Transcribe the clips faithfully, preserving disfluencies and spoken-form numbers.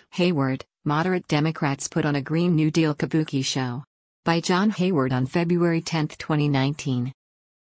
Hayward, moderate Democrats put on a Green New Deal kabuki show. By John Hayward on February tenth, twenty nineteen.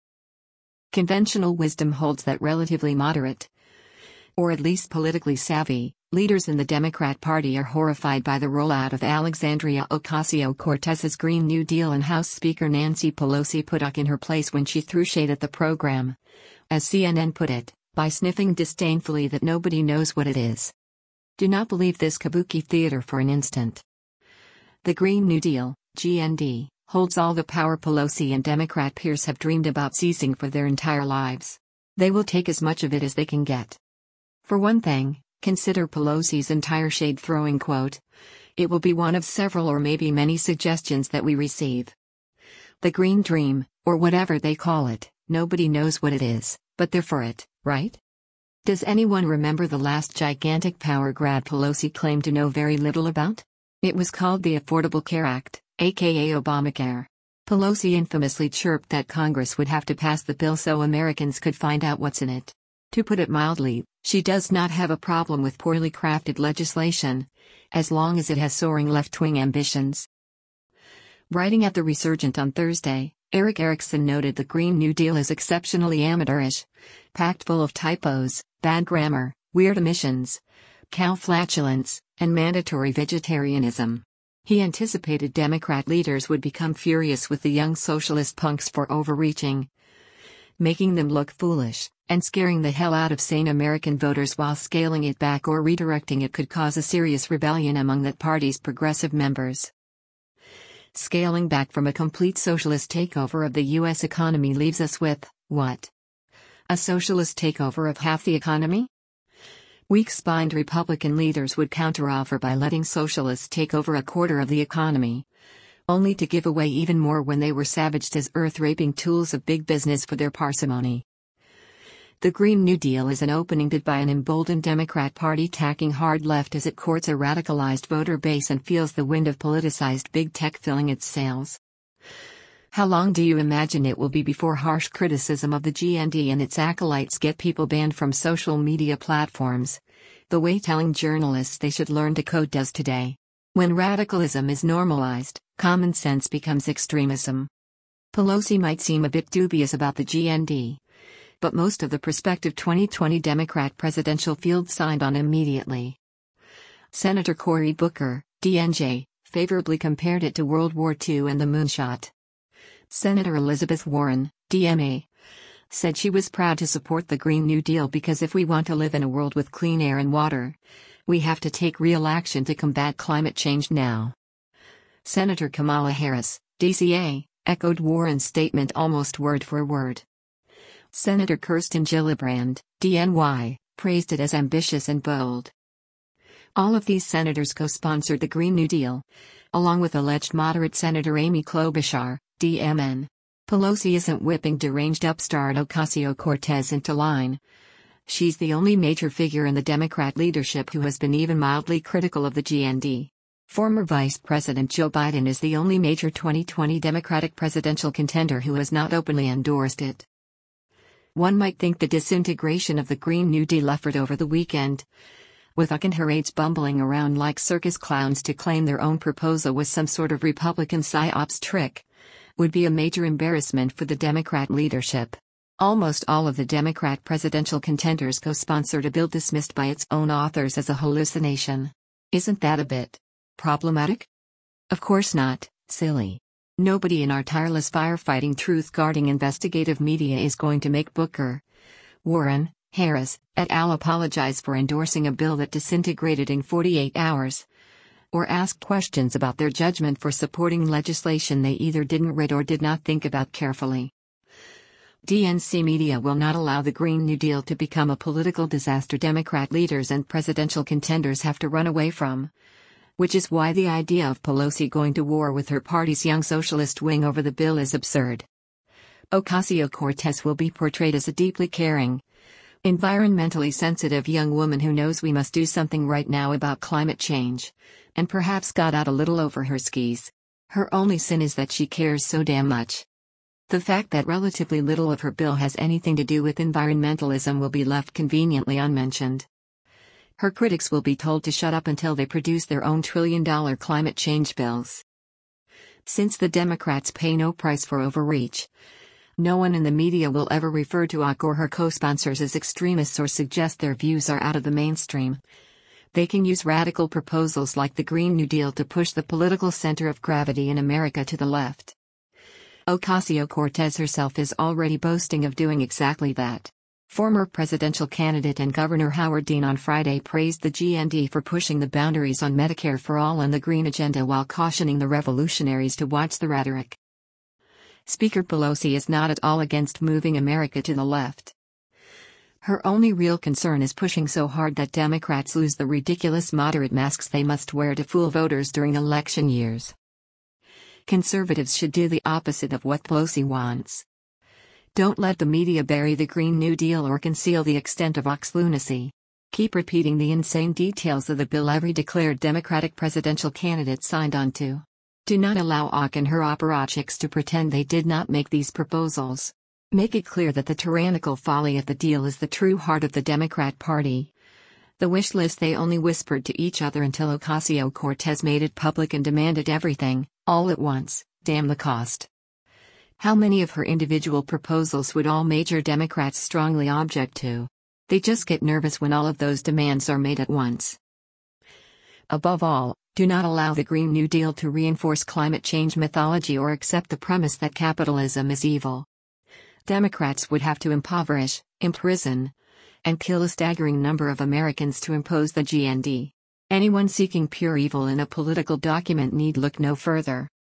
Conventional wisdom holds that relatively moderate, or at least politically savvy, leaders in the Democrat Party are horrified by the rollout of Alexandria Ocasio-Cortez's Green New Deal, and House Speaker Nancy Pelosi put Ock in her place when she threw shade at the program. As C N N put it, by sniffing disdainfully that nobody knows what it is. Do not believe this kabuki theater for an instant. The Green New Deal, G N D, holds all the power Pelosi and Democrat peers have dreamed about seizing for their entire lives. They will take as much of it as they can get. For one thing, consider Pelosi's entire shade-throwing quote. It will be one of several or maybe many suggestions that we receive. The Green Dream, or whatever they call it, nobody knows what it is, but they're for it, right? Does anyone remember the last gigantic power grab Pelosi claimed to know very little about? It was called the Affordable Care Act, aka Obamacare. Pelosi infamously chirped that Congress would have to pass the bill so Americans could find out what's in it. To put it mildly, she does not have a problem with poorly crafted legislation, as long as it has soaring left-wing ambitions. Writing at The Resurgent on Thursday, Eric Erickson noted the Green New Deal is exceptionally amateurish, packed full of typos, bad grammar, weird omissions, cow flatulence, and mandatory vegetarianism. He anticipated Democrat leaders would become furious with the young socialist punks for overreaching, making them look foolish, and scaring the hell out of sane American voters, while scaling it back or redirecting it could cause a serious rebellion among that party's progressive members. Scaling back from a complete socialist takeover of the U S economy leaves us with, what? A socialist takeover of half the economy? Weak-spined Republican leaders would counteroffer by letting socialists take over a quarter of the economy, only to give away even more when they were savaged as earth-raping tools of big business for their parsimony. The Green New Deal is an opening bid by an emboldened Democrat Party tacking hard left as it courts a radicalized voter base and feels the wind of politicized big tech filling its sails. How long do you imagine it will be before harsh criticism of the G N D and its acolytes get people banned from social media platforms, the way telling journalists they should learn to code does today? When radicalism is normalized, common sense becomes extremism. Pelosi might seem a bit dubious about the G N D, but most of the prospective twenty twenty Democrat presidential field signed on immediately. Senator Cory Booker, D N J, favorably compared it to World War Two and the moonshot. Senator Elizabeth Warren, D M A, said she was proud to support the Green New Deal because if we want to live in a world with clean air and water, we have to take real action to combat climate change now. Senator Kamala Harris, D C A, echoed Warren's statement almost word for word. Senator Kirsten Gillibrand, D N Y, praised it as ambitious and bold. All of these senators co-sponsored the Green New Deal, along with alleged moderate Senator Amy Klobuchar, D M N. Pelosi isn't whipping deranged upstart Ocasio-Cortez into line. She's the only major figure in the Democrat leadership who has been even mildly critical of the G N D. Former Vice President Joe Biden is the only major twenty twenty Democratic presidential contender who has not openly endorsed it. One might think the disintegration of the Green New Deal effort over the weekend, with Ock and her aides bumbling around like circus clowns to claim their own proposal was some sort of Republican psyops trick, would be a major embarrassment for the Democrat leadership. Almost all of the Democrat presidential contenders co-sponsored a bill dismissed by its own authors as a hallucination. Isn't that a bit problematic? Of course not, silly. Nobody in our tireless firefighting truth-guarding investigative media is going to make Booker, Warren, Harris, et al. Apologize for endorsing a bill that disintegrated in forty-eight hours, or ask questions about their judgment for supporting legislation they either didn't read or did not think about carefully. D N C media will not allow the Green New Deal to become a political disaster Democrat leaders and presidential contenders have to run away from, which is why the idea of Pelosi going to war with her party's young socialist wing over the bill is absurd. Ocasio-Cortez will be portrayed as a deeply caring, environmentally sensitive young woman who knows we must do something right now about climate change, and perhaps got out a little over her skis. Her only sin is that she cares so damn much. The fact that relatively little of her bill has anything to do with environmentalism will be left conveniently unmentioned. Her critics will be told to shut up until they produce their own trillion-dollar climate change bills. Since the Democrats pay no price for overreach, no one in the media will ever refer to A C or her co-sponsors as extremists or suggest their views are out of the mainstream. They can use radical proposals like the Green New Deal to push the political center of gravity in America to the left. Ocasio-Cortez herself is already boasting of doing exactly that. Former presidential candidate and Governor Howard Dean on Friday praised the G N D for pushing the boundaries on Medicare for All and the Green Agenda while cautioning the revolutionaries to watch the rhetoric. Speaker Pelosi is not at all against moving America to the left. Her only real concern is pushing so hard that Democrats lose the ridiculous moderate masks they must wear to fool voters during election years. Conservatives should do the opposite of what Pelosi wants. Don't let the media bury the Green New Deal or conceal the extent of O C's lunacy. Keep repeating the insane details of the bill every declared Democratic presidential candidate signed on to. Do not allow O C and her apparatchiks to pretend they did not make these proposals. Make it clear that the tyrannical folly of the deal is the true heart of the Democrat Party. The wish list they only whispered to each other until Ocasio-Cortez made it public and demanded everything, all at once. Damn the cost. How many of her individual proposals would all major Democrats strongly object to? They just get nervous when all of those demands are made at once. Above all, do not allow the Green New Deal to reinforce climate change mythology or accept the premise that capitalism is evil. Democrats would have to impoverish, imprison, and kill a staggering number of Americans to impose the G N D. Anyone seeking pure evil in a political document need look no further.